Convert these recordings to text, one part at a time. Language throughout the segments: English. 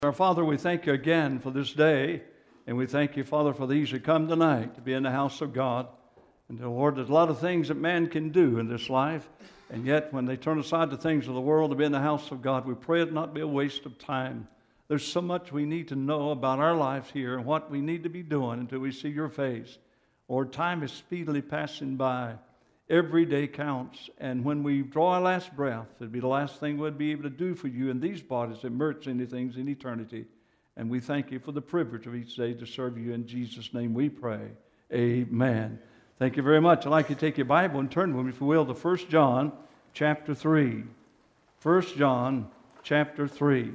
Our Father, we thank you again for this day, and we thank you, Father, for these who come tonight to be in the house of God. And Lord, there's a lot of things that man can do in this life, and yet when they turn aside the things of the world to be in the house of God, we pray it not be a waste of time. There's so much we need to know about our lives here and what we need to be doing until we see your face. Lord, time is speedily passing by. Every day counts, and when we draw our last breath, it'll be the last thing we'll be able to do for you in these bodies that merge into things in eternity. And we thank you for the privilege of each day to serve you. In Jesus' name we pray. Amen. Thank you very much. I'd like you to take your Bible and turn with me, if you will, to 1 John chapter 3. 1 John chapter 3.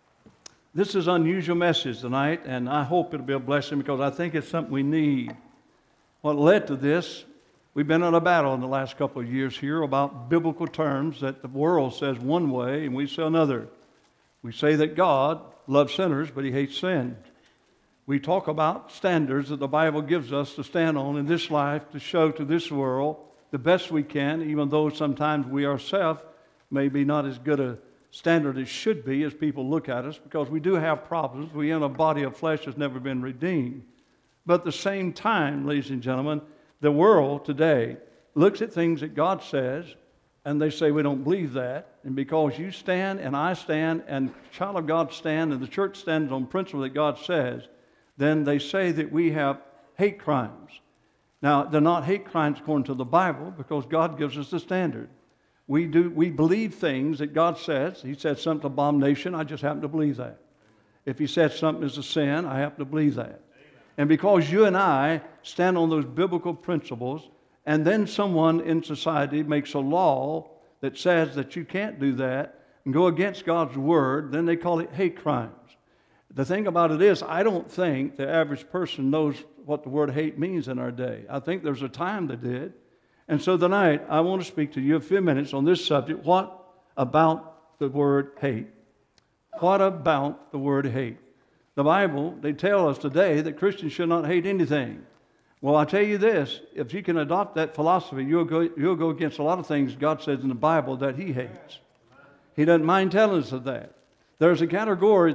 This is an unusual message tonight, and I hope it'll be a blessing because I think it's something we need. What led to this, we've been in a battle in the last couple of years here about biblical terms that the world says one way and we say another. We say that God loves sinners, but he hates sin. We talk about standards that the Bible gives us to stand on in this life to show to this world the best we can, even though sometimes we ourselves may be not as good a standard as should be as people look at us, because we do have problems. We're in a body of flesh that's never been redeemed. But at the same time, ladies and gentlemen, the world today looks at things that God says, and they say we don't believe that. And because you stand and I stand and child of God stand and the church stands on principle that God says, then they say that we have hate crimes. Now, they're not hate crimes according to the Bible, because God gives us the standard. We believe things that God says. He said something's abomination, I just happen to believe that. If he said something is a sin, I happen to believe that. And because you and I stand on those biblical principles, and then someone in society makes a law that says that you can't do that and go against God's word, then they call it hate crimes. The thing about it is, I don't think the average person knows what the word hate means in our day. I think there's a time they did. And so tonight, I want to speak to you a few minutes on this subject. What about the word hate? What about the word hate? The Bible, they tell us today that Christians should not hate anything. Well, I tell you this, if you can adopt that philosophy, you'll go against a lot of things God says in the Bible that he hates. He doesn't mind telling us of that. There's a category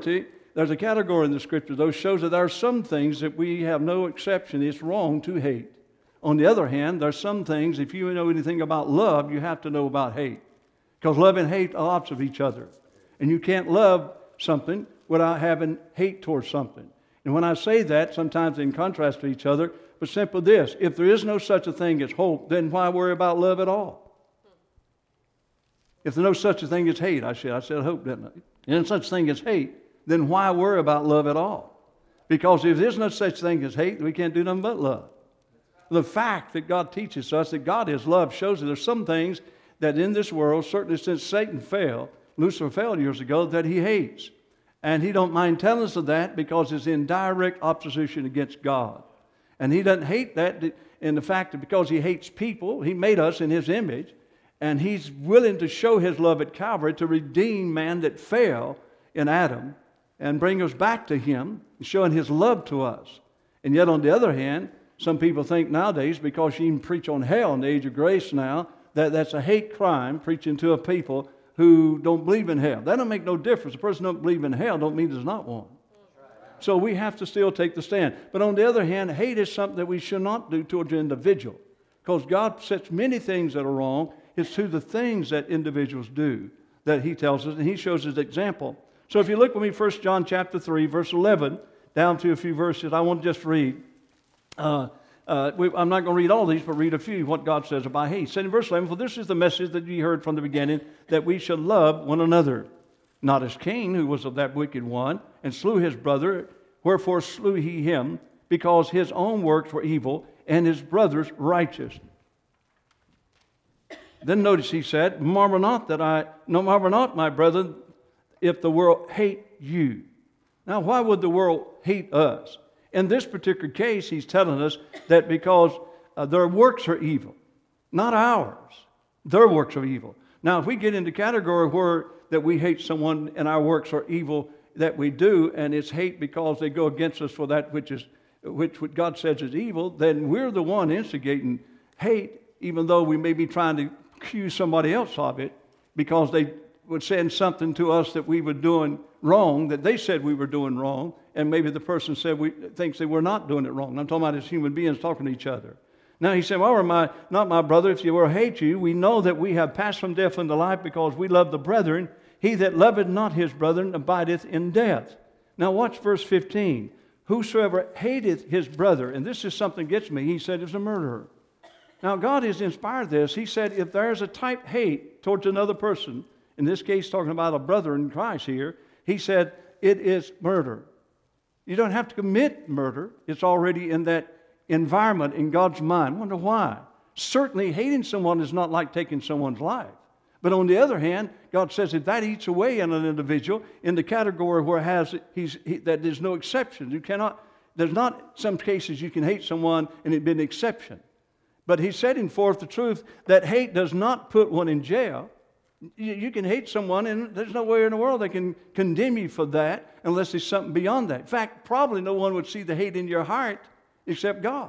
in the Scripture, though, shows that there are some things that we have no exception. It's wrong to hate. On the other hand, there's some things, if you know anything about love, you have to know about hate. Because love and hate are lots of each other. And you can't love something without having hate towards something. And when I say that, sometimes in contrast to each other, but simply this: if there is no such a thing as hope, then why worry about love at all? If there's no such a thing as hate, I said hope, didn't I? And no such thing as hate, then why worry about love at all? Because if there's no such thing as hate, we can't do nothing but love. The fact that God teaches us that God is love shows that there's some things that in this world, certainly since Satan fell, Lucifer fell years ago, that he hates. And he don't mind telling us of that because it's in direct opposition against God. And he doesn't hate that in the fact that because he hates people, he made us in his image, and he's willing to show his love at Calvary to redeem man that fell in Adam and bring us back to him, showing his love to us. And yet on the other hand, some people think nowadays, because you even preach on hell in the age of grace now, that that's a hate crime, preaching to a people who don't believe in hell. That don't make no difference. A person don't believe in hell don't mean there's not one. So we have to still take the stand. But on the other hand, hate is something that we should not do towards an individual, because God sets many things that are wrong. It's to the things that individuals do that he tells us, and he shows his example. So if you look with me, 1 John chapter 3, verse 11, down to a few verses, I want to just read. I'm not going to read all these, but read a few, what God says about hate. He said in verse 11, "For this is the message that ye heard from the beginning, that we should love one another. Not as Cain, who was of that wicked one, and slew his brother. Wherefore slew he him, because his own works were evil, and his brother's righteous." Then notice he said, marvel not, my brethren, if the world hate you. Now, why would the world hate us? In this particular case, he's telling us that because their works are evil, not ours. Their works are evil. Now, if we get into category where that we hate someone and our works are evil that we do, and it's hate because they go against us for that which what God says is evil, then we're the one instigating hate, even though we may be trying to accuse somebody else of it, because they was saying something to us that we were doing wrong, that they said we were doing wrong, and maybe the person said thinks they were not doing it wrong. I'm talking about as human beings talking to each other. Now he said, well, not my brother, if you were hate you, we know that we have passed from death unto life because we love the brethren. He that loveth not his brethren abideth in death. Now watch verse 15. Whosoever hateth his brother, and this is something that gets me, he said is a murderer. Now God has inspired this. He said if there's a type hate towards another person, in this case talking about a brother in Christ here, he said it is murder. You don't have to commit murder. It's already in that environment in God's mind. I wonder why. Certainly hating someone is not like taking someone's life. But on the other hand, God says if that eats away in an individual in the category where that there's no exception. There's not some cases you can hate someone and it be an exception. But he's setting forth the truth that hate does not put one in jail. You can hate someone and there's no way in the world they can condemn you for that unless there's something beyond that. In fact, probably no one would see the hate in your heart except God.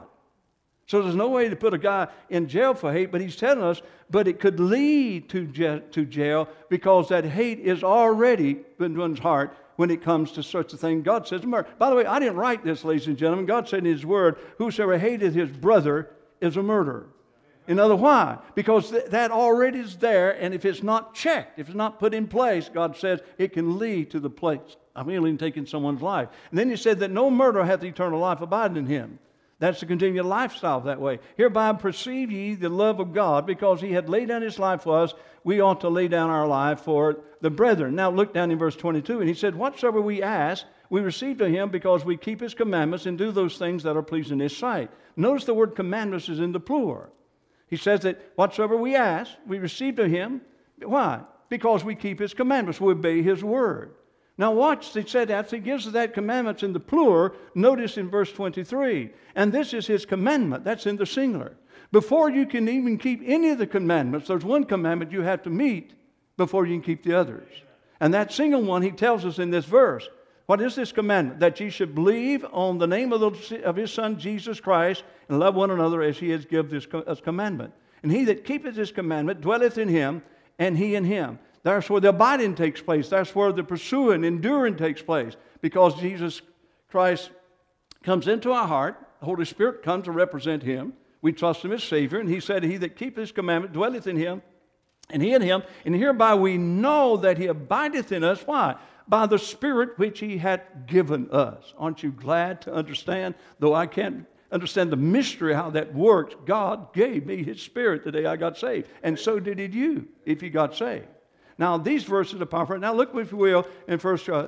So there's no way to put a guy in jail for hate, but he's telling us, but it could lead to jail because that hate is already in one's heart when it comes to such a thing. God says murder. By the way, I didn't write this, ladies and gentlemen. God said in His Word, whosoever hateth his brother is a murderer. In other words, why? Because that already is there, and if it's not checked, if it's not put in place, God says it can lead to the place of even taking someone's life. And then He said that no murderer hath eternal life abiding in him. That's to continue a lifestyle that way. Hereby perceive ye the love of God, because He had laid down His life for us. We ought to lay down our life for the brethren. Now look down in verse 22, and He said, whatsoever we ask, we receive of Him, because we keep His commandments and do those things that are pleasing in His sight. Notice the word commandments is in the plural. He says that whatsoever we ask, we receive of Him. Why? Because we keep His commandments. We obey His word. Now watch, He said that. He gives us that commandments in the plural. Notice in verse 23. And this is His commandment. That's in the singular. Before you can even keep any of the commandments, there's one commandment you have to meet before you can keep the others. And that single one He tells us in this verse. What is this commandment? That ye should believe on the name of His Son Jesus Christ and love one another as He has given us commandment. And he that keepeth His commandment dwelleth in Him, and He in him. That's where the abiding takes place. That's where the pursuing, enduring takes place. Because Jesus Christ comes into our heart. The Holy Spirit comes to represent Him. We trust Him as Savior. And He said, He that keepeth His commandment dwelleth in Him, and He in him. And hereby we know that He abideth in us. Why? By the Spirit which He hath given us. Aren't you glad to understand? Though I can't understand the mystery how that works, God gave me His Spirit the day I got saved. And so did you if you got saved. Now, these verses are powerful. Now, look, if you will, in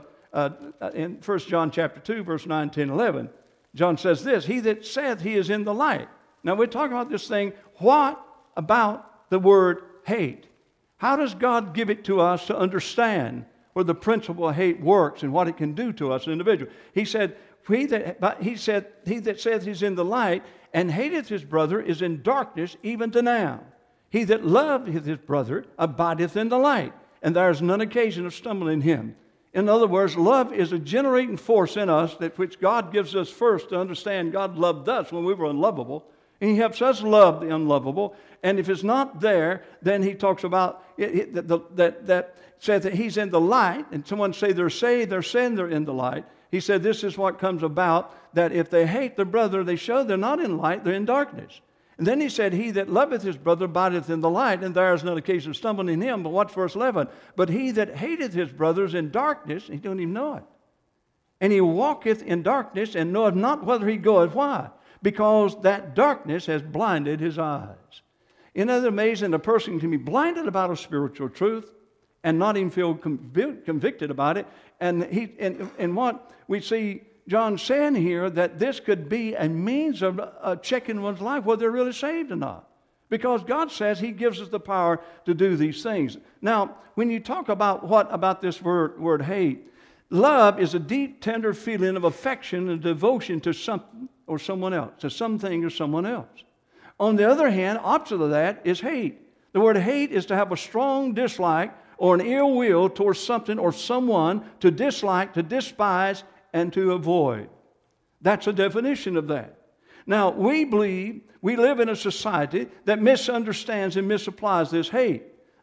1 John chapter 2, verse 9, 10, 11. John says this, He that saith he is in the light. Now, we're talking about this thing. What about the word hate? How does God give it to us to understand where the principle of hate works and what it can do to us, an individual? He said, he that saith he's in the light and hateth his brother is in darkness even to now. He that loveth his brother abideth in the light, and there is none occasion of stumbling in him. In other words, love is a generating force in us that which God gives us first to understand God loved us when we were unlovable, and He helps us love the unlovable. And if it's not there, then He talks about that says that He's in the light, and someone say they're saved, they're saying they're in the light. He said this is what comes about, that if they hate their brother, they show they're not in light, they're in darkness. And then He said, He that loveth his brother abideth in the light, and there is no occasion of stumbling in him. But watch verse 11. But he that hateth his brother is in darkness, he don't even know it. And he walketh in darkness, and knoweth not whither he goeth. Why? Because that darkness has blinded his eyes. Isn't it amazing? A person can be blinded about a spiritual truth and not even feel convicted about it. And what we see John saying here, that this could be a means of checking one's life, whether they're really saved or not. Because God says He gives us the power to do these things. Now, when you talk about this word hate, love is a deep, tender feeling of affection and devotion to something or someone else, to something or someone else. On the other hand, opposite of that is hate. The word hate is to have a strong dislike or an ill will towards something or someone, to dislike, to despise, and to avoid. That's a definition of that. Now, we believe we live in a society that misunderstands and misapplies this hate.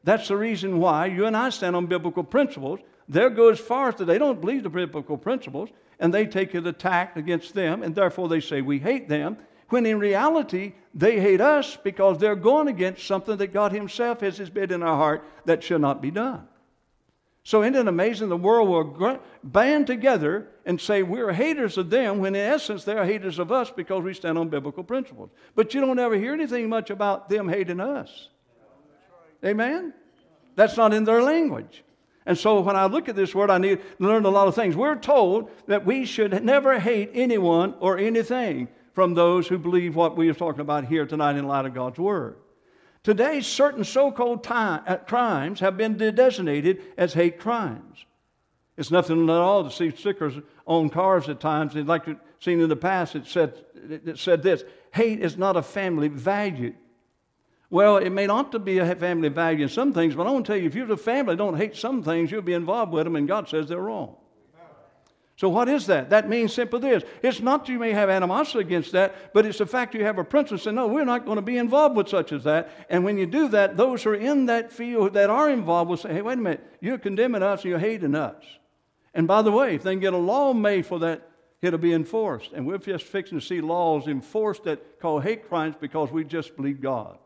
That's the reason why you and I stand on biblical principles. They'll go as far as that they don't believe the biblical principles, and they take an attack against them, and therefore they say we hate them, when in reality they hate us because they're going against something that God Himself has bid in our heart that should not be done. So isn't it amazing the world will band together and say we're haters of them when in essence they're haters of us because we stand on biblical principles. But you don't ever hear anything much about them hating us. Amen? That's not in their language. And so when I look at this word, I need to learn a lot of things. We're told that we should never hate anyone or anything from those who believe what we are talking about here tonight in light of God's Word. Today, certain so-called crimes have been designated as hate crimes. It's nothing at all to see stickers on cars at times. Like you've seen in the past, it said this: hate is not a family value. Well, it may not to be a family value in some things, but I want to tell you, if you're a family don't hate some things, you'll be involved with them, and God says they're wrong. So what is that? That means simply this. It's not that you may have animosity against that, but it's the fact you have a principle saying, no, we're not going to be involved with such as that. And when you do that, those who are in that field that are involved will say, hey, wait a minute, you're condemning us and you're hating us. And by the way, if they can get a law made for that, it'll be enforced. And we're just fixing to see laws enforced that call hate crimes because we just believe God.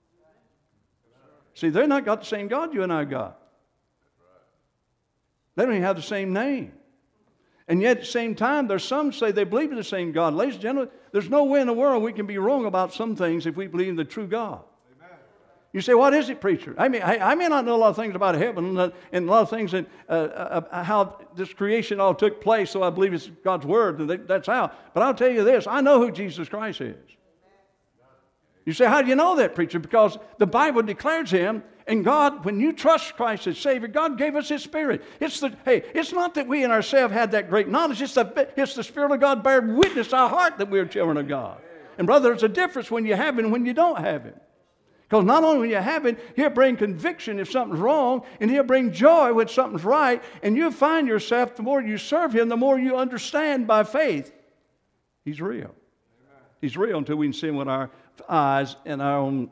See, they're not got the same God you and I got. They don't even have the same name. And yet at the same time, there's some say they believe in the same God. Ladies and gentlemen, there's no way in the world we can be wrong about some things if we believe in the true God. Amen. You say, what is it, preacher? I may not know a lot of things about heaven and a lot of things that, how this creation all took place, so I believe it's God's Word, and that's how. But I'll tell you this, I know who Jesus Christ is. You say, how do you know that, preacher? Because the Bible declares Him, and God, when you trust Christ as Savior, God gave us His Spirit. It's not that we in ourselves had that great knowledge. It's the Spirit of God bearing witness to our heart that we're children of God. And brother, there's a difference when you have Him and when you don't have Him. Because not only when you have Him, He'll bring conviction if something's wrong, and He'll bring joy when something's right, and you'll find yourself, the more you serve Him, the more you understand by faith, He's real. He's real until we can see Him with our eyes in our own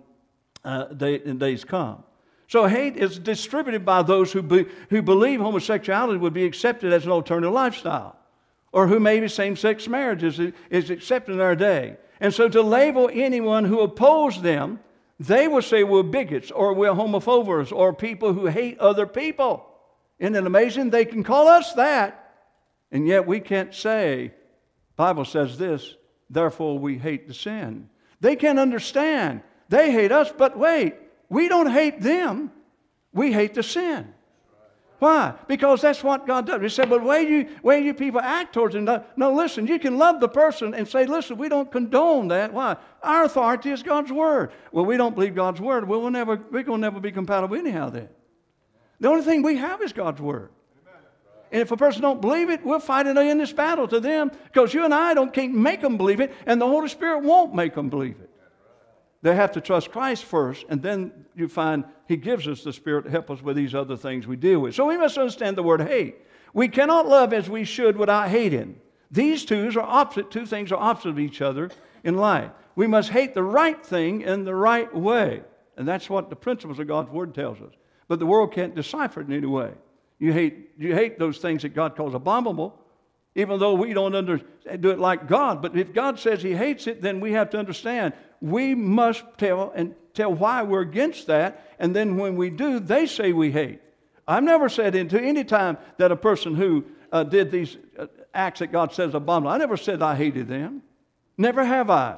days come. So hate is distributed by those who believe homosexuality would be accepted as an alternative lifestyle, or who maybe same-sex marriage is accepted in our day. And so to label anyone who opposes them, they will say we're bigots, or we're homophobes, or people who hate other people. Isn't it amazing? They can call us that, and yet we can't say, the Bible says this, therefore we hate the sin. They can't understand. They hate us, but wait, we don't hate them. We hate the sin. Why? Because that's what God does. He said, but the way you people act towards them, no, listen, you can love the person and say, listen, we don't condone that. Why? Our authority is God's Word. Well, we don't believe God's Word. Well, we're going to never be compatible anyhow then. The only thing we have is God's Word. And if a person don't believe it, we'll fight it in this battle to them, because you and I can't make them believe it, and the Holy Spirit won't make them believe it. They have to trust Christ first, and then you find He gives us the Spirit to help us with these other things we deal with. So we must understand the word hate. We cannot love as we should without hating. These two things are opposite of each other in life. We must hate the right thing in the right way. And that's what the principles of God's Word tells us. But the world can't decipher it in any way. You hate those things that God calls abominable, even though we don't do it like God. But if God says He hates it, then we have to understand we must tell why we're against that. And then when we do, they say we hate. I've never said into any time that a person who did these acts that God says abominable, I never said I hated them. Never have I.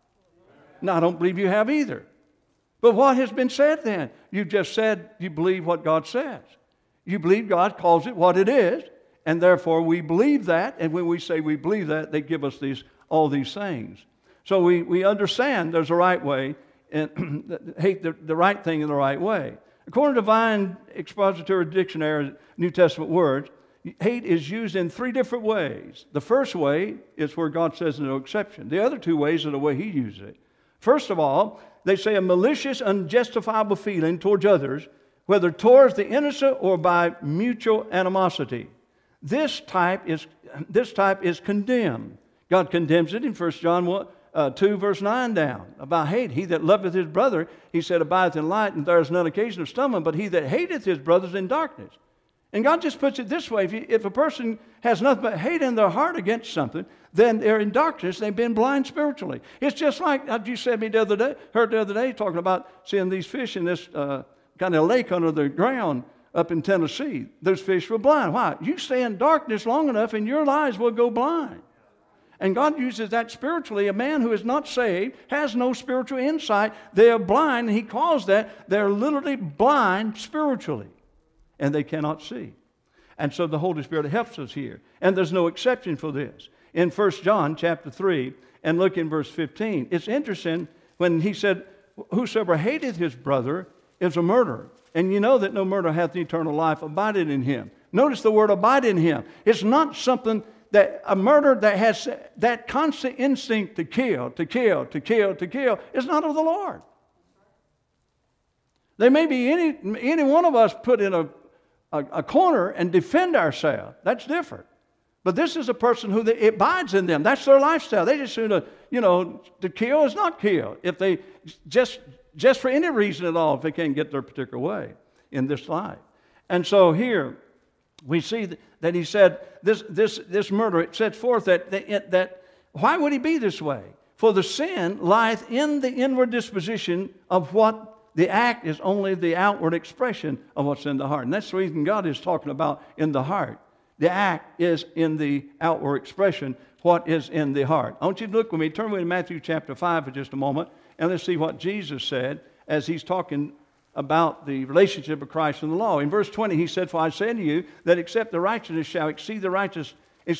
No, I don't believe you have either. But what has been said then? You just said you believe what God says. You believe God calls it what it is, and therefore we believe that, and when we say we believe that, they give us all these things. So we understand there's a right way, and hate the right thing in the right way. According to Divine Expository Dictionary, New Testament words, hate is used in three different ways. The first way is where God says no exception. The other two ways are the way He uses it. First of all, they say a malicious, unjustifiable feeling towards others, whether towards the innocent or by mutual animosity. This type is condemned. God condemns it in 1 John 2 verse 9 down about hate. He that loveth his brother, he said, abideth in light, and there is none occasion of stumbling, but he that hateth his brother is in darkness. And God just puts it this way. If a person has nothing but hate in their heart against something, then they're in darkness. They've been blind spiritually. It's just like you said me heard the other day talking about seeing these fish in this kind of lake under the ground up in Tennessee. Those fish were blind. Why? You stay in darkness long enough and your eyes will go blind. And God uses that spiritually. A man who is not saved has no spiritual insight. They are blind, and He calls that they're literally blind spiritually. And they cannot see. And so the Holy Spirit helps us here. And there's no exception for this. In 1 John chapter 3, and look in verse 15, it's interesting when he said, whosoever hateth his brother is a murderer. And you know that no murderer hath eternal life abided in him. Notice the word abide in him. It's not something that a murder that has that constant instinct to kill, to kill, to kill, to kill, is not of the Lord. There may be any one of us put in a corner and defend ourselves. That's different. But this is a person who it abides in them. That's their lifestyle. They just assume to kill is not kill. If they just for any reason at all, if they can't get their particular way in this life. And so here we see that he said this murder. It sets forth that why would he be this way? For the sin lieth in the inward disposition of what. The act is only the outward expression of what's in the heart. And that's the reason God is talking about in the heart. The act is in the outward expression, what is in the heart. I want you to look with me. Turn with me to Matthew chapter 5 for just a moment. And let's see what Jesus said as He's talking about the relationship of Christ and the law. In verse 20, He said, for I say unto you that except the righteousness shall exceed the righteous, He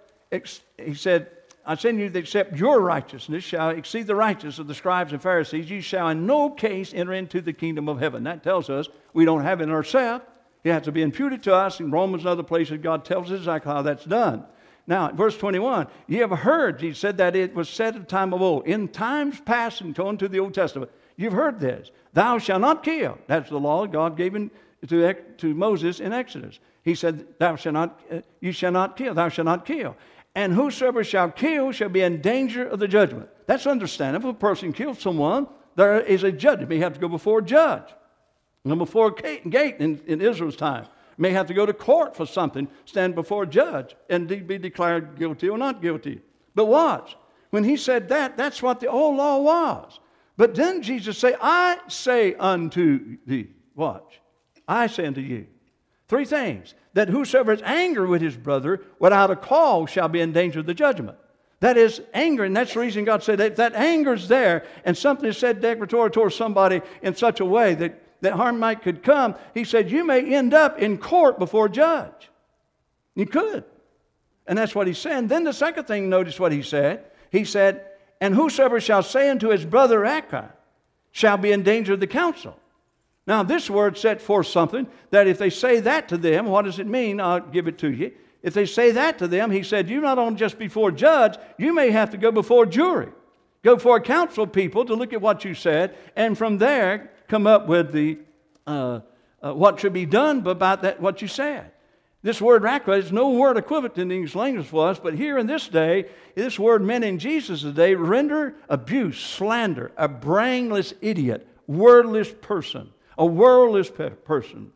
said, I say unto you that except your righteousness shall exceed the righteousness of the scribes and Pharisees, you shall in no case enter into the kingdom of heaven. That tells us we don't have it in ourselves. It has to be imputed to us. In Romans and other places, God tells us exactly how that's done. Now, verse 21, ye have heard, He said, that it was said at the time of old, in times past, and going to the Old Testament, you've heard this, thou shalt not kill. That's the law God gave to Moses in Exodus. He said, you shall not kill, thou shalt not kill. And whosoever shall kill shall be in danger of the judgment. That's understandable. If a person kills someone, there is a judge. He may have to go before a judge. Go before a gate in Israel's time. May have to go to court for something, stand before a judge, and be declared guilty or not guilty. But watch. When He said that, that's what the old law was. But then Jesus said, I say unto thee, watch, I say unto you. 3 things. That whosoever is angry with his brother without a cause shall be in danger of the judgment. That is anger, and that's the reason God said that anger is there, and something is said declaratory towards somebody in such a way that harm could come. He said, you may end up in court before a judge. You could. And that's what He's saying. Then the second thing, notice what He said. He said, and whosoever shall say unto his brother Raca shall be in danger of the council. Now, this word set forth something that if they say that to them, what does it mean? I'll give it to you. If they say that to them, He said, you not only just before judge, you may have to go before jury. Go before a council of people to look at what you said, and from there come up with the what should be done about that what you said. This word Raca is no word equivalent in the English language for us, but here in this day, this word meant in Jesus' day, render, abuse, slander, a brainless idiot, wordless person. A wordless person,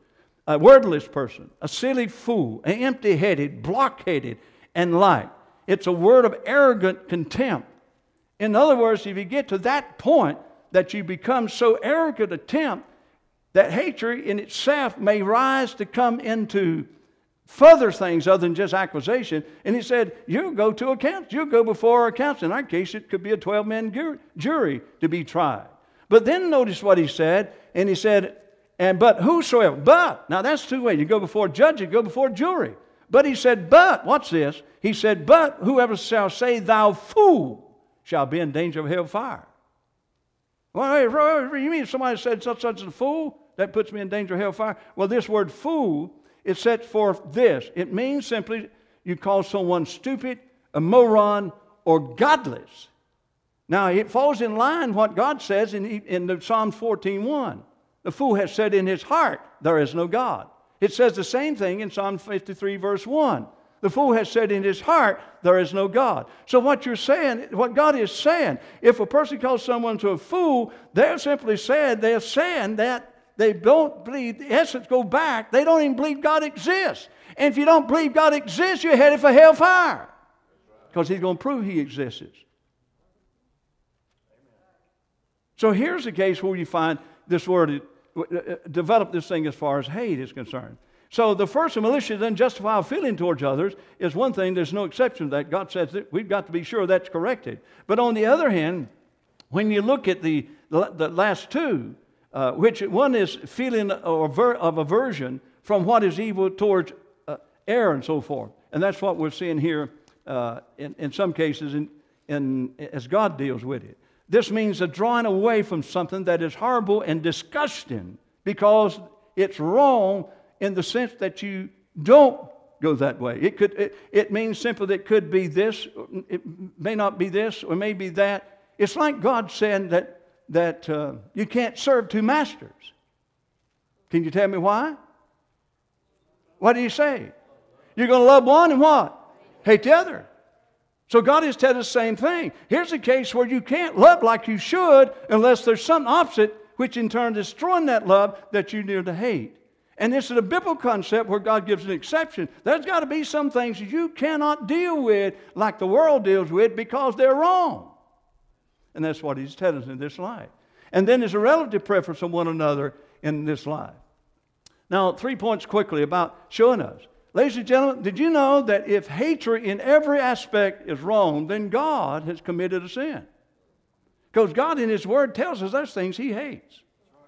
a silly fool, an empty-headed, blockheaded, and like. It's a word of arrogant contempt. In other words, if you get to that point that you become so arrogant a tempt that hatred in itself may rise to come into further things other than just accusation. And He said, you'll go to a council. You'll go before a council. In our case, it could be a 12-man jury to be tried. But then notice what He said, and He said, but whosoever, but, now that's 2 ways. You go before a judge, you go before a jury. But He said, but, watch this, He said, but whoever shall say, thou fool, shall be in danger of hell fire. Well, you mean somebody said such a fool? That puts me in danger of hell fire? Well, this word fool, it sets forth this. It means simply you call someone stupid, a moron, or godless. Now, it falls in line what God says in the Psalm 14:1. The fool has said in his heart, there is no God. It says the same thing in Psalm 53, verse 1. The fool has said in his heart, there is no God. So what you're saying, what God is saying, if a person calls someone to a fool, they're simply saying that they don't believe, the essence go back, they don't even believe God exists. And if you don't believe God exists, you're headed for hellfire. Because He's going to prove He exists. So here's a case where you find this word, develop this thing as far as hate is concerned. So the first, malicious and unjustifiable feeling towards others is one thing. There's no exception to that. God says that we've got to be sure that's corrected. But on the other hand, when you look at the last two, which one is feeling of aversion from what is evil towards error and so forth. And that's what we're seeing here in some cases as God deals with it. This means a drawing away from something that is horrible and disgusting because it's wrong in the sense that you don't go that way. It means simply that it could be this, it may not be this, or may be that. It's like God saying that you can't serve two masters. Can you tell me why? What do you say? You're going to love one and what? Hate the other. So God is telling us the same thing. Here's a case where you can't love like you should unless there's something opposite, which in turn is destroying that love that you need to hate. And this is a biblical concept where God gives an exception. There's got to be some things that you cannot deal with like the world deals with because they're wrong. And that's what He's telling us in this life. And then there's a relative preference of one another in this life. Now, 3 points quickly about showing us. Ladies and gentlemen, did you know that if hatred in every aspect is wrong, then God has committed a sin? Because God in His Word tells us there's things He hates.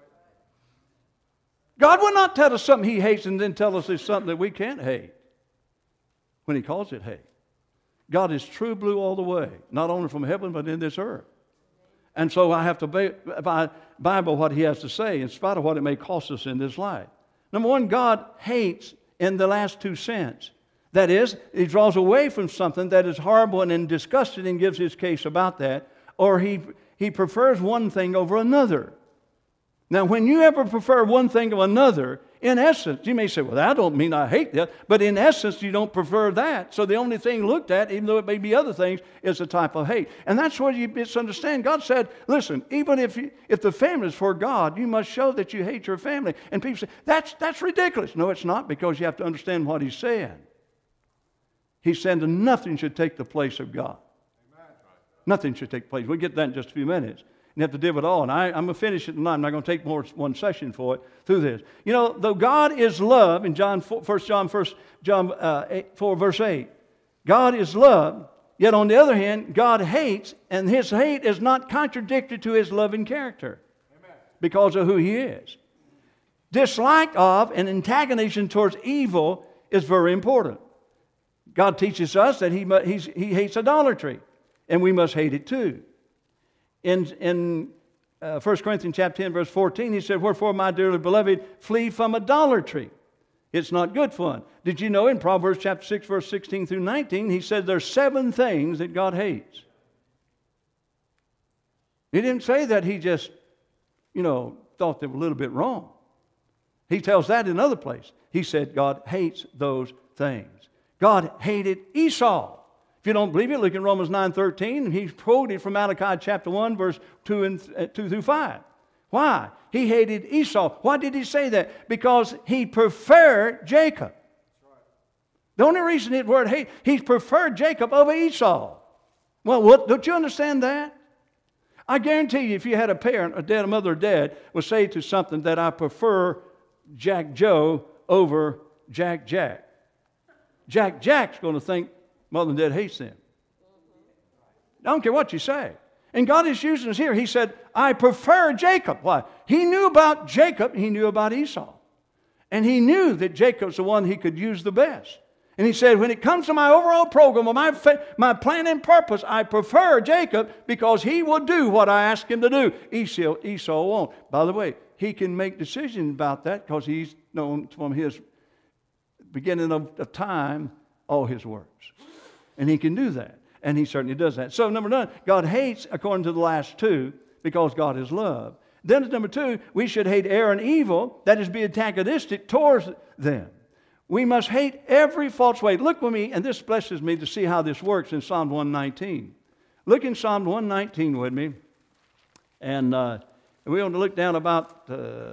God will not tell us something He hates and then tell us there's something that we can't hate when He calls it hate. God is true blue all the way, not only from heaven but in this earth. And so I have to Bible what He has to say in spite of what it may cost us in this life. Number one, God hates in the last two sense. That is, He draws away from something that is horrible and disgusting and gives His case about that, or He prefers one thing over another. Now, when you ever prefer one thing to another, in essence, you may say, well, that don't mean I hate that, but in essence, you don't prefer that. So the only thing looked at, even though it may be other things, is a type of hate. And that's what you misunderstand. God said, listen, even if the family is for God, you must show that you hate your family. And people say, that's ridiculous. No, it's not, because you have to understand what He's saying. He's saying that nothing should take the place of God. Amen. Nothing should take place. We'll get that in just a few minutes. You have to deal with it all. And I'm going to finish it tonight. I'm not going to take one session for it through this. You know, though God is love, in 1 John 4, verse 8, God is love, yet on the other hand, God hates, and His hate is not contradicted to His loving character. Amen. Because of who He is. Dislike of and antagonism towards evil is very important. God teaches us that He hates idolatry, and we must hate it too. In 1 Corinthians chapter 10, verse 14, He said, wherefore, my dearly beloved, flee from idolatry. It's not good fun. Did you know in Proverbs chapter 6, verse 16 through 19, He said there's 7 things that God hates. He didn't say that He just, thought they were a little bit wrong. He tells that in another place. He said God hates those things. God hated Esau. If you don't believe it, look in Romans 9:13, and he's quoted from Malachi chapter 1, verse 2 through 5. Why? He hated Esau. Why did he say that? Because he preferred Jacob. The only reason it word hate, he preferred Jacob over Esau. Well, don't you understand that? I guarantee you, if you had a mother or dad, would say to something that I prefer Jack Joe over Jack Jack. Jack Jack's going to think Mother and Dad hates them. I don't care what you say. And God is using us here. He said, I prefer Jacob. Why? He knew about Jacob. He knew about Esau. And He knew that Jacob's the one He could use the best. And He said, when it comes to my overall program, or my plan and purpose, I prefer Jacob because he will do what I ask him to do. Esau won't. By the way, he can make decisions about that because he's known from his beginning of time all his works. And he can do that. And He certainly does that. So number 9, God hates according to the last two because God is love. Then number 2, we should hate error and evil, that is, be antagonistic towards them. We must hate every false way. Look with me, and this blesses me to see how this works in Psalm 119. Look in Psalm 119 with me. And we want to look down about,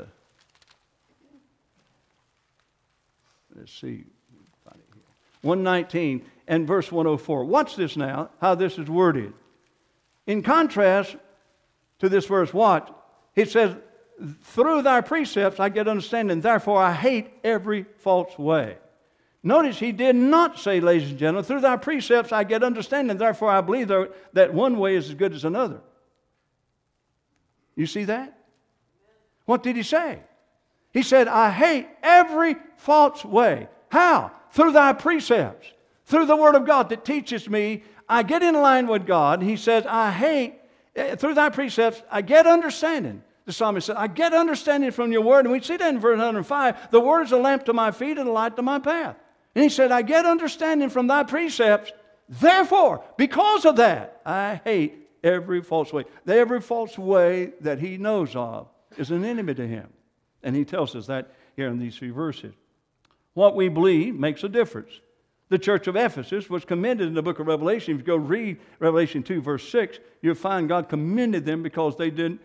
let's see, 119 and verse 104. Watch this now, how this is worded. In contrast to this verse, watch. He says, through thy precepts I get understanding, therefore I hate every false way. Notice he did not say, ladies and gentlemen, through thy precepts I get understanding, therefore I believe that one way is as good as another. You see that? What did he say? He said, I hate every false way. How? Through thy precepts. Through the Word of God that teaches me, I get in line with God. He says, I hate, through thy precepts, I get understanding. The psalmist said, I get understanding from your Word. And we see that in verse 105. The Word is a lamp to my feet and a light to my path. And he said, I get understanding from thy precepts. Therefore, because of that, I hate every false way. Every false way that he knows of is an enemy to him. And he tells us that here in these 3 verses. What we believe makes a difference. The church of Ephesus was commended in the book of Revelation. If you go read Revelation 2, verse 6, you'll find God commended them because they did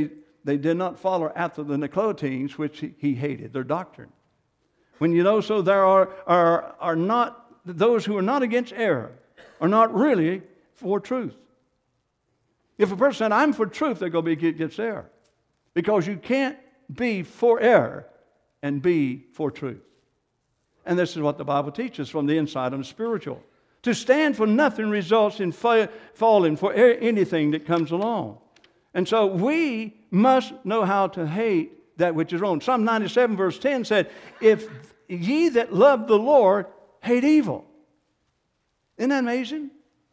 not follow after the Nicolaitans, which he hated, their doctrine. When you know so, there are not, those who are not against error are not really for truth. If a person said, I'm for truth, they're going to be against error. Because you can't be for error and be for truth. And this is what the Bible teaches from the inside on the spiritual. To stand for nothing results in falling for anything that comes along. And so we must know how to hate that which is wrong. Psalm 97 verse 10 said, if ye that love the Lord hate evil. Isn't that amazing?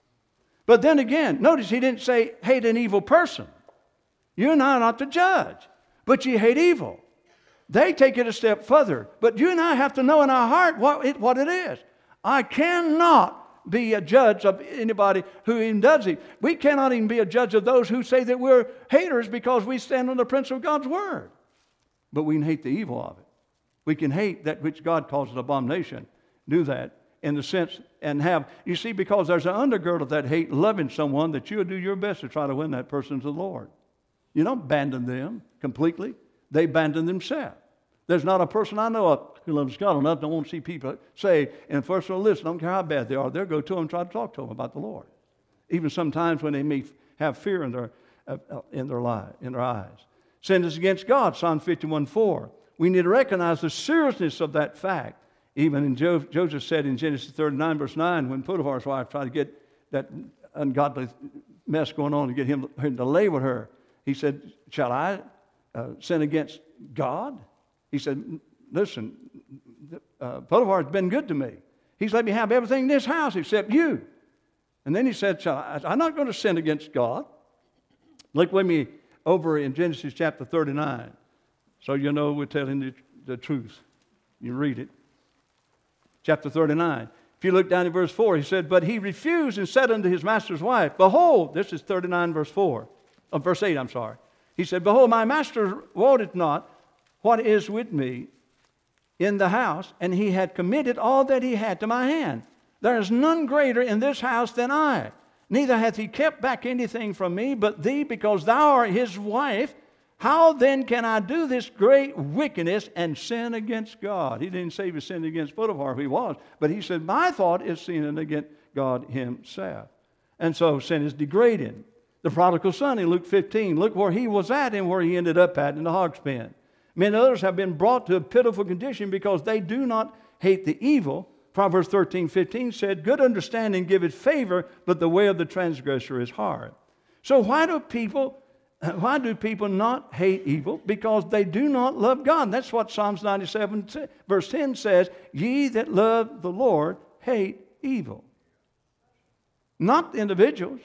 But then again, notice he didn't say hate an evil person. You and I are not to judge, but ye hate evil. They take it a step further. But you and I have to know in our heart what it is. I cannot be a judge of anybody who even does it. We cannot even be a judge of those who say that we're haters because we stand on the principle of God's Word. But we can hate the evil of it. We can hate that which God calls an abomination. Do that in the sense and have, you see, because there's an undergird of that hate, loving someone, that you'll do your best to try to win that person to the Lord. You don't abandon them completely. They abandon themselves. There's not a person I know of who loves God enough don't want to see people say, and first of all, listen, I don't care how bad they are, they'll go to them and try to talk to them about the Lord. Even sometimes when they may have fear in their eyes. Sin is against God, Psalm 51:4. We need to recognize the seriousness of that fact. Even in Joseph said in Genesis 39, verse 9, when Potiphar's wife tried to get that ungodly mess going on to get him to lay with her, he said, shall I sin against God? He said, listen, Potiphar has been good to me. He's let me have everything in this house except you. And then he said, I'm not going to sin against God. Look with me over in Genesis chapter 39. So you know we're telling the truth. You read it. Chapter 39. If you look down at verse 4, he said, but he refused and said unto his master's wife, behold, this is 39 verse 4. Verse 8, I'm sorry. He said, behold, my master wotteth not what is with me in the house, and he had committed all that he had to my hand. There is none greater in this house than I. Neither hath he kept back anything from me but thee, because thou art his wife. How then can I do this great wickedness and sin against God? He didn't say he was sinning against Potiphar, he was. But he said, my thought is sinning against God himself. And so sin is degrading. The prodigal son in Luke 15, look where he was at and where he ended up at in the hog's pen. Many others have been brought to a pitiful condition because they do not hate the evil. Proverbs 13:15 said, good understanding giveth favor, but the way of the transgressor is hard. So why do people not hate evil? Because they do not love God. That's what Psalms 97 verse 10 says, ye that love the Lord hate evil. Not the individuals,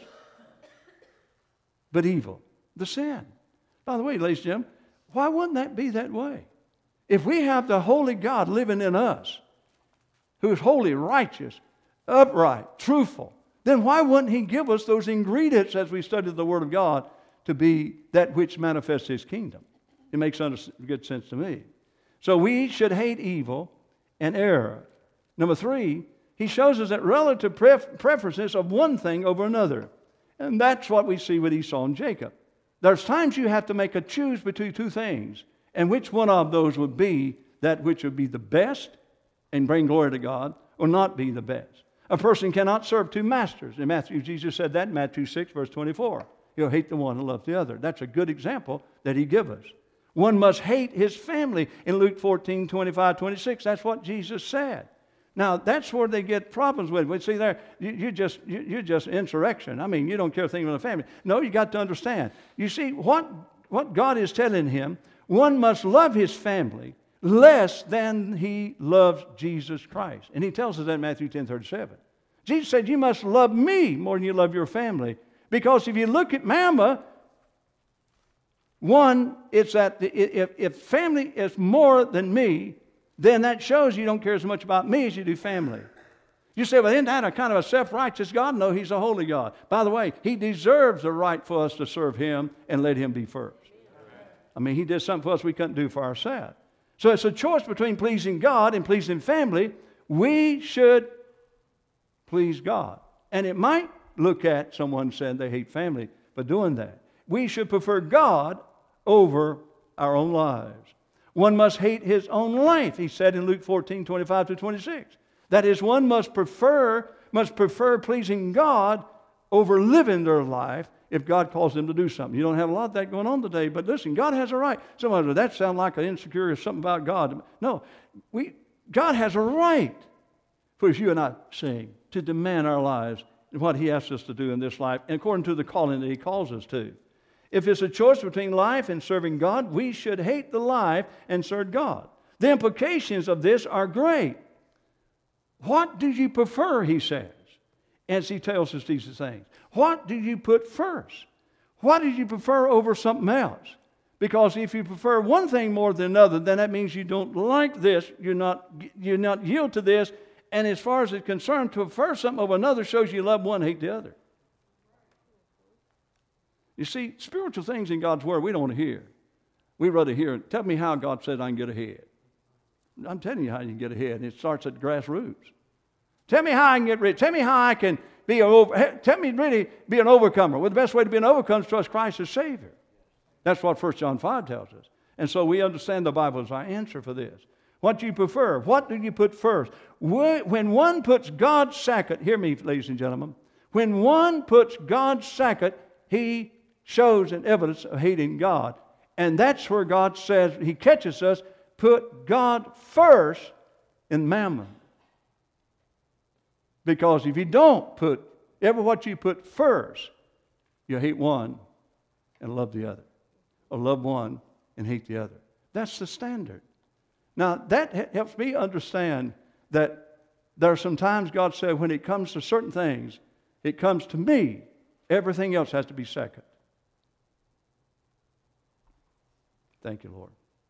but evil, the sin. By the way, ladies and gentlemen, why wouldn't that be that way? If we have the holy God living in us, who is holy, righteous, upright, truthful, then why wouldn't he give us those ingredients as we study the Word of God to be that which manifests his kingdom? It makes good sense to me. So we should hate evil and error. Number 3, he shows us that relative preferences of one thing over another. And that's what we see with Esau and Jacob. There's times you have to make a choose between two things. And which one of those would be that which would be the best and bring glory to God, or not be the best. A person cannot serve two masters. In Matthew, Jesus said that in Matthew 6, verse 24. He'll hate the one and love the other. That's a good example that he gives us. One must hate his family in Luke 14, 25, 26. That's what Jesus said. Now, that's where they get problems with. We see there, you're just insurrection. I mean, you don't care a thing about the family. No, you got to understand. You see, what God is telling him, one must love his family less than he loves Jesus Christ. And he tells us that in Matthew 10, 37. Jesus said, you must love me more than you love your family. Because if you look at Mama, one, it's that if family is more than me, then that shows you don't care as much about me as you do family. You say, well, isn't that a kind of a self-righteous God? No, he's a holy God. By the way, he deserves the right for us to serve him and let him be first. I mean, he did something for us we couldn't do for ourselves. So it's a choice between pleasing God and pleasing family. We should please God. And it might look at someone saying they hate family for doing that. We should prefer God over our own lives. One must hate his own life, he said in Luke 14, 25 to 26. That is, one must prefer pleasing God over living their life if God calls them to do something. You don't have a lot of that going on today, but listen, God has a right. Somebody said, that sounds like an insecure or something about God. No, God has a right for you and I saying to demand our lives and what he asks us to do in this life, and according to the calling that he calls us to. If it's a choice between life and serving God, we should hate the life and serve God. The implications of this are great. What do you prefer, he says, as he tells us these things. What do you put first? What do you prefer over something else? Because if you prefer one thing more than another, then that means you don't like this, you're not yield to this, and as far as it's concerned, to prefer something over another shows you love one, hate the other. You see, spiritual things in God's Word we don't want to hear. We'd rather hear, tell me how God said I can get ahead. I'm telling you how you can get ahead, and it starts at grassroots. Tell me how I can get rich. Tell me how I can tell me really be an overcomer. Well, the best way to be an overcomer is to trust Christ as Savior. That's what 1 John 5 tells us. And so we understand the Bible as our answer for this. What do you prefer? What do you put first? When one puts God second, hear me, ladies and gentlemen, when one puts God second, he shows an evidence of hating God. And that's where God says, he catches us, put God first in mammon. Because if you don't put what you put first, you hate one and love the other. Or love one and hate the other. That's the standard. Now, that helps me understand that there are some times God said when it comes to certain things, it comes to me, everything else has to be second. Thank you, Lord.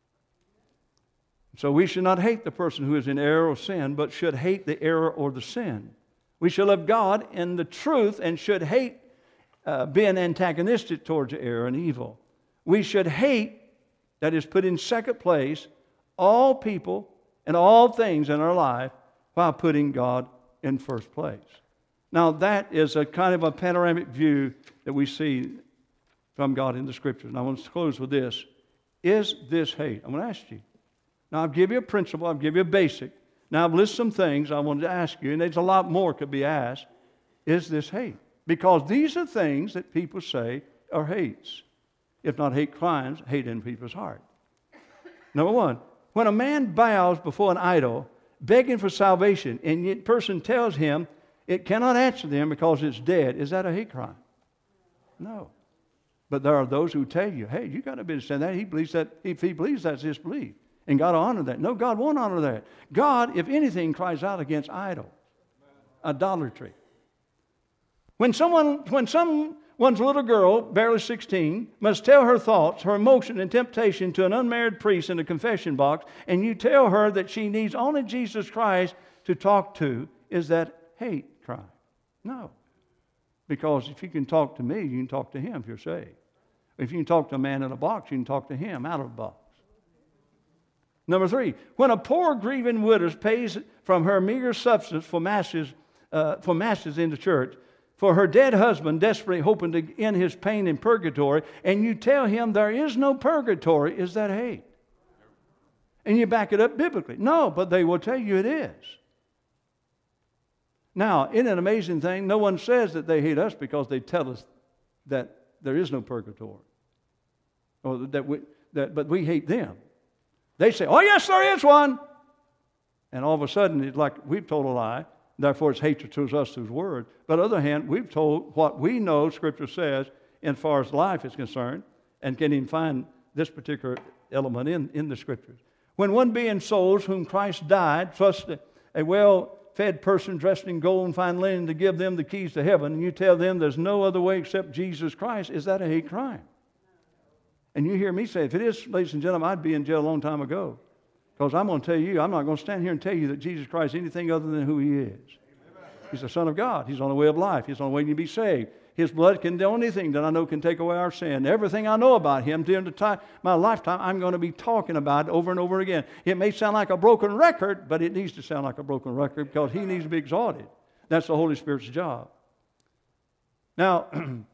So we should not hate the person who is in error or sin, but should hate the error or the sin. We should love God in the truth and should hate being antagonistic towards error and evil. We should hate, that is, put in second place, all people and all things in our life while putting God in first place. Now, that is a kind of a panoramic view that we see from God in the Scriptures. And I want to close with this. Is this hate? I'm going to ask you. Now, I'll give you a principle. I'll give you a basic. Now, I've listed some things I wanted to ask you, and there's a lot more could be asked. Is this hate? Because these are things that people say are hates. If not hate crimes, hate in people's heart. Number one, when a man bows before an idol, begging for salvation, and the person tells him it cannot answer them because it's dead, is that a hate crime? No. But there are those who tell you, hey, you got to understand that. He believes that. If he believes that's his belief. And God will honor that. No, God won't honor that. God, if anything, cries out against idolatry. When someone's little girl, barely 16, must tell her thoughts, her emotion, and temptation to an unmarried priest in a confession box, and you tell her that she needs only Jesus Christ to talk to, is that hate crime? No. Because if you can talk to me, you can talk to him if you're saved. If you can talk to a man in a box, you can talk to him out of a box. Number 3, when a poor grieving widow pays from her meager substance for masses in the church, for her dead husband desperately hoping to end his pain in purgatory, and you tell him there is no purgatory, is that hate? And you back it up biblically. No, but they will tell you it is. Now, isn't it an amazing thing? No one says that they hate us because they tell us that there is no purgatory. Or but we hate them. They say, oh yes, there is one. And all of a sudden, it's like we've told a lie. Therefore, it's hatred towards us through His Word. But on the other hand, we've told what we know Scripture says as far as life is concerned, and can even find this particular element in the Scriptures. When one being souls whom Christ died, trust a well-fed person dressed in gold and fine linen to give them the keys to heaven, and you tell them there's no other way except Jesus Christ, is that a hate crime? And you hear me say, if it is, ladies and gentlemen, I'd be in jail a long time ago. Because I'm going to tell you, I'm not going to stand here and tell you that Jesus Christ is anything other than who He is. He's the Son of God. He's on the way of life. He's on the way to be saved. His blood can do anything that I know can take away our sin. Everything I know about Him during the time, my lifetime, I'm going to be talking about it over and over again. It may sound like a broken record, but it needs to sound like a broken record because He needs to be exalted. That's the Holy Spirit's job. Now,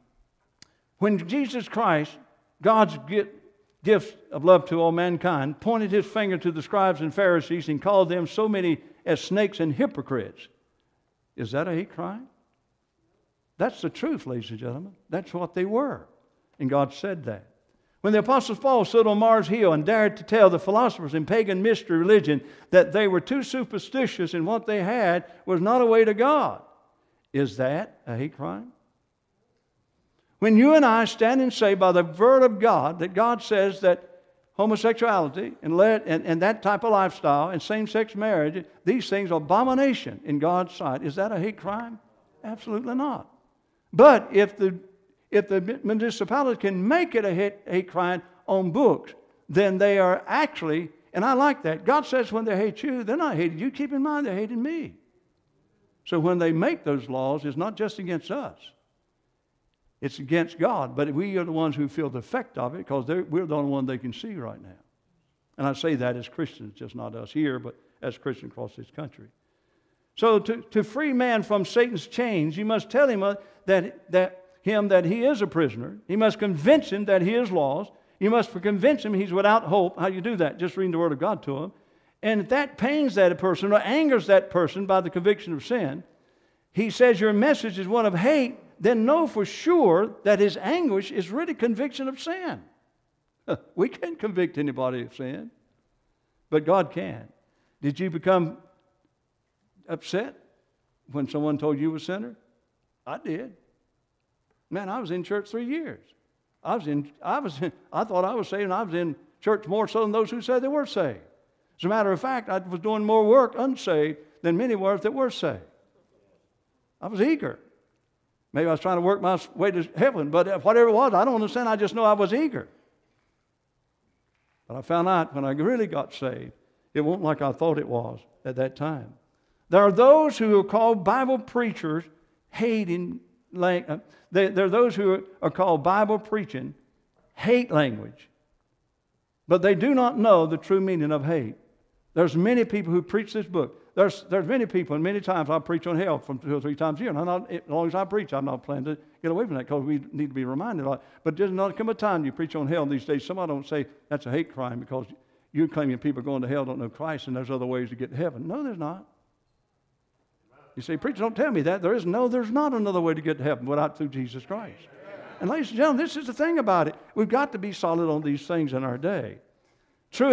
when Jesus Christ, God's gift of love to all mankind, pointed His finger to the scribes and Pharisees and called them so many as snakes and hypocrites, is that a hate crime? That's the truth, ladies and gentlemen. That's what they were. And God said that. When the Apostle Paul stood on Mars Hill and dared to tell the philosophers in pagan mystery religion that they were too superstitious and what they had was not a way to God, is that a hate crime? When you and I stand and say by the word of God that God says that homosexuality and that type of lifestyle and same-sex marriage, these things are abomination in God's sight, is that a hate crime? Absolutely not. But if the municipality can make it a hate crime on books, then they are actually, and I like that. God says when they hate you, they're not hating you. Keep in mind they're hating me. So when they make those laws, it's not just against us. It's against God, but we are the ones who feel the effect of it because we're the only one they can see right now. And I say that as Christians, just not us here, but as Christians across this country. So to free man from Satan's chains, you must tell him that he is a prisoner. You must convince him that he is lost. You must convince him he's without hope. How do you do that? Just reading the Word of God to him. And if that pains that person or angers that person by the conviction of sin, he says your message is one of hate, then know for sure that his anguish is really conviction of sin. We can't convict anybody of sin, but God can. Did you become upset when someone told you were a sinner? I did. Man, I was in church 3 years. I thought I was saved, and I was in church more so than those who said they were saved. As a matter of fact, I was doing more work unsaved than many were that were saved. I was eager. Maybe I was trying to work my way to heaven, but whatever it was, I don't understand. I just know I was eager. But I found out when I really got saved, it wasn't like I thought it was at that time. There are those who are called Bible preachers hating language. There are those who are called Bible preaching hate language. But they do not know the true meaning of hate. There's many people who preach this book. There's many people, and many times I preach on hell from 2 or 3 times a year. And as long as I preach, I'm not planning to get away from that because we need to be reminded of it. But there's not come a time you preach on hell these days. Somebody don't say that's a hate crime because you're claiming people going to hell don't know Christ and there's other ways to get to heaven. No, there's not. You say, preacher, don't tell me that. There's not another way to get to heaven without through Jesus Christ. And ladies and gentlemen, this is the thing about it. We've got to be solid on these things in our day. True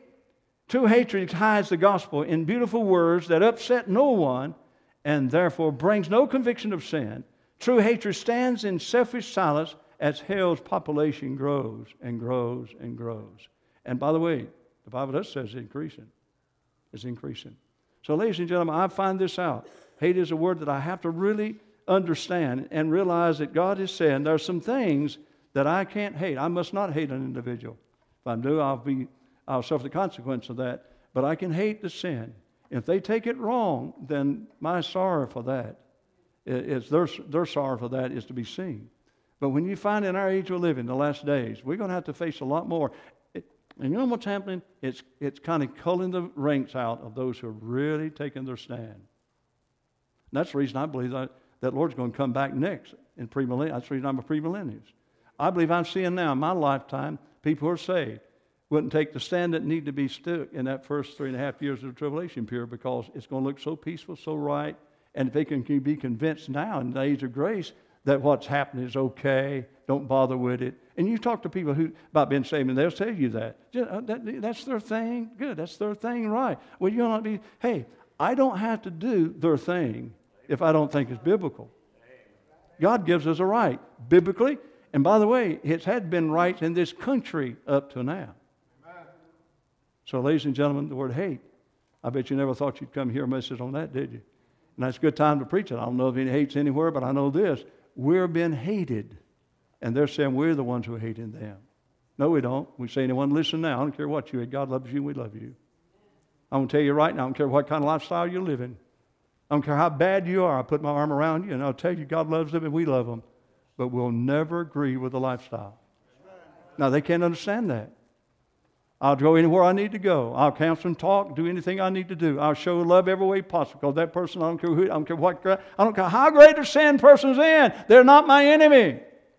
hatred hides the gospel in beautiful words that upset no one and therefore brings no conviction of sin. True hatred stands in selfish silence as hell's population grows and grows and grows. And by the way, the Bible does say it's increasing. It's increasing. So ladies and gentlemen, I find this out. Hate is a word that I have to really understand and realize that God is saying there are some things that I can't hate. I must not hate an individual. If I do, I'll suffer the consequence of that. But I can hate the sin. If they take it wrong, then my sorrow for that is their sorrow for that is to be seen. But when you find in our age we live in, the last days, we're going to have to face a lot more. And you know what's happening? It's kind of culling the ranks out of those who are really taking their stand. And that's the reason I believe that Lord's going to come back next in premillennial. That's the reason I'm a premillennialist. I believe I'm seeing now in my lifetime people who are saved wouldn't take the stand that need to be stuck in that first 3.5 years of the tribulation period, because it's going to look so peaceful, so right. And if they can be convinced now in the age of grace that what's happening is okay, don't bother with it. And you talk to people about being saved, and they'll tell you that. That's their thing. Good, that's their thing, right. Well, you'll not be, hey, I don't have to do their thing if I don't think it's biblical. God gives us a right, biblically. And by the way, it had been right in this country up to now. So, ladies and gentlemen, the word hate, I bet you never thought you'd come hear a message on that, did you? And that's a good time to preach it. I don't know if any hate's anywhere, but I know this. We're being hated. And they're saying we're the ones who are hating them. No, we don't. We say, anyone, listen now. I don't care what you are. God loves you, we love you. I'm going to tell you right now, I don't care what kind of lifestyle you're living. I don't care how bad you are. I put my arm around you, and I'll tell you God loves them and we love them. But we'll never agree with the lifestyle. Now, they can't understand that. I'll go anywhere I need to go. I'll counsel and talk, do anything I need to do. I'll show love every way possible. Because that person, I don't care who, I don't care what, I don't care how great a sin person's in. They're not my enemy.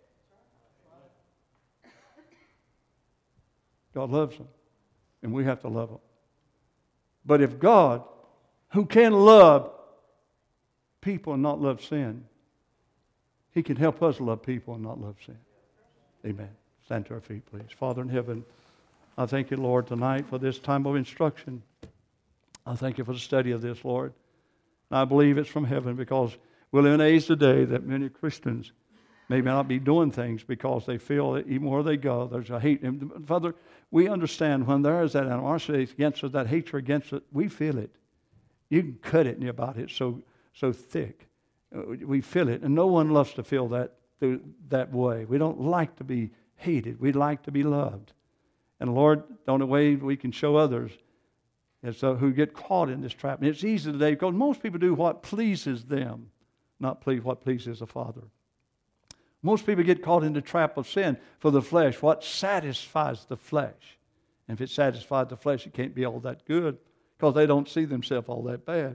God loves them, and we have to love them. But if God, who can love people and not love sin, He can help us love people and not love sin. Amen. Stand to our feet, please. Father in heaven, I thank you, Lord, tonight for this time of instruction. I thank you for the study of this, Lord. And I believe it's from heaven, because we live in an age today that many Christians may not be doing things because they feel that even where they go, there's a hate. And Father, we understand when there is that animosity against us, that hatred against it, we feel it. You can cut it in your body. It's so thick. We feel it. And no one loves to feel that way. We don't like to be hated. We like to be loved. And Lord, the only way we can show others is who get caught in this trap. And it's easy today because most people do what pleases them, not what pleases the Father. Most people get caught in the trap of sin for the flesh, what satisfies the flesh. And if it satisfies the flesh, it can't be all that good because they don't see themselves all that bad.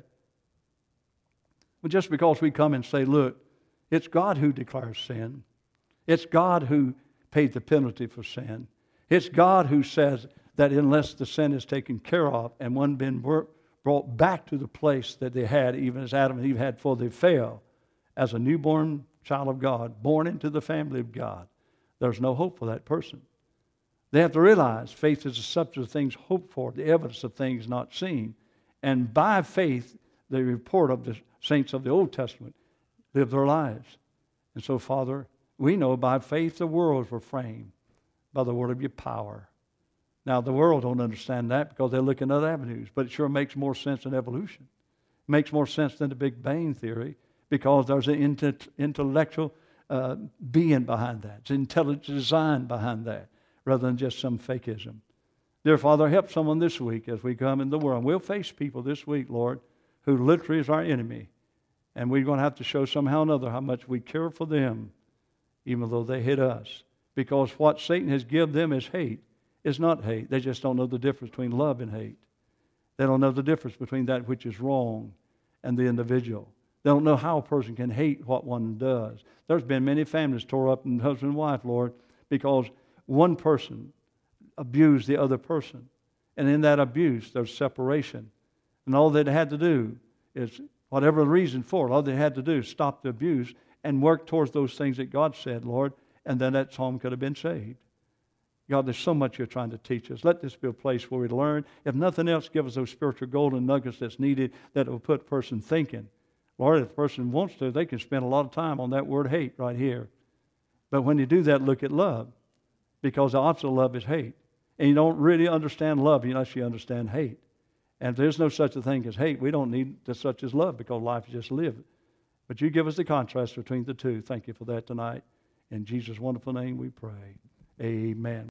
But just because we come and say, look, it's God who declares sin. It's God who paid the penalty for sin. It's God who says that unless the sin is taken care of and one been brought back to the place that they had, even as Adam and Eve had before they fell, as a newborn child of God, born into the family of God, there's no hope for that person. They have to realize faith is the substance of things hoped for, the evidence of things not seen. And by faith, the report of the saints of the Old Testament live their lives. And so, Father, we know by faith the worlds were framed by the word of your power. Now, the world don't understand that because they look in other avenues, but it sure makes more sense than evolution. It makes more sense than the Big Bang Theory because there's an intellectual being behind that. It's intelligent design behind that rather than just some fakeism. Dear Father, help someone this week as we come in the world. We'll face people this week, Lord, who literally is our enemy. And we're going to have to show somehow or another how much we care for them, even though they hate us. Because what Satan has given them as hate is not hate. They just don't know the difference between love and hate. They don't know the difference between that which is wrong and the individual. They don't know how a person can hate what one does. There's been many families tore up in husband and wife, Lord, because one person abused the other person. And in that abuse, there's separation. And all they had to do is, whatever the reason for it, all they had to do is stop the abuse and work towards those things that God said, Lord, and then that home could have been saved. God, there's so much you're trying to teach us. Let this be a place where we learn. If nothing else, give us those spiritual golden nuggets that's needed that will put a person thinking. Lord, if a person wants to, they can spend a lot of time on that word hate right here. But when you do that, look at love, because the opposite of love is hate. And you don't really understand love unless you understand hate. And if there's no such a thing as hate, we don't need such as love because life is just lived. But you give us the contrast between the two. Thank you for that tonight. In Jesus' wonderful name we pray. Amen.